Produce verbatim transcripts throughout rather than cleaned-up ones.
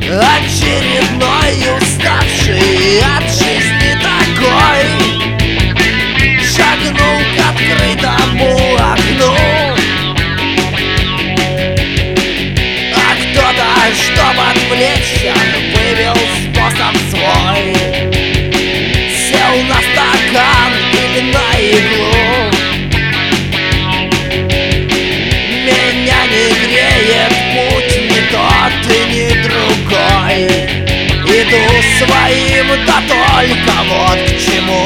Очередной уставший от жизни такой шагнул к открытому окну, а кто-то, чтоб отвлечься, вывел способ свой. Сел на стакан или на иглу. Меня не греет путь ни тот и ни другой. Иду своим, да только вот к чему.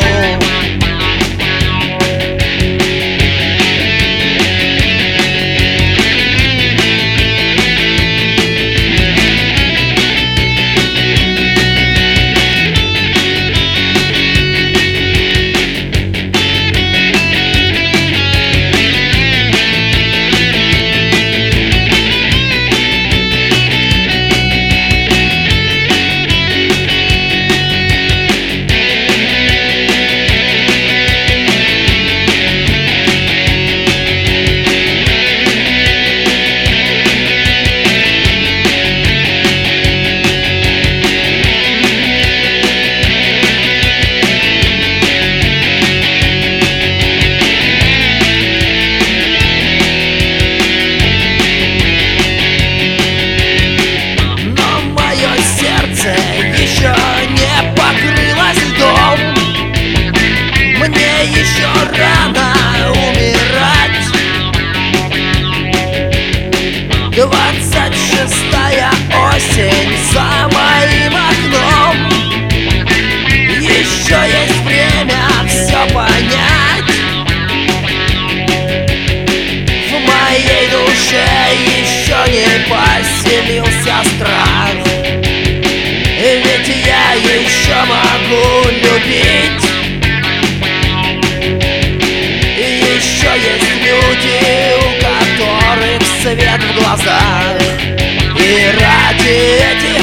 Еще рано умирать. Двадцать шестая осень за моим окном. Еще есть время все понять. В моей душе еще не поселился страх. Ведь я еще могу любить. Еще есть люди, у которых свет в глазах, и ради этих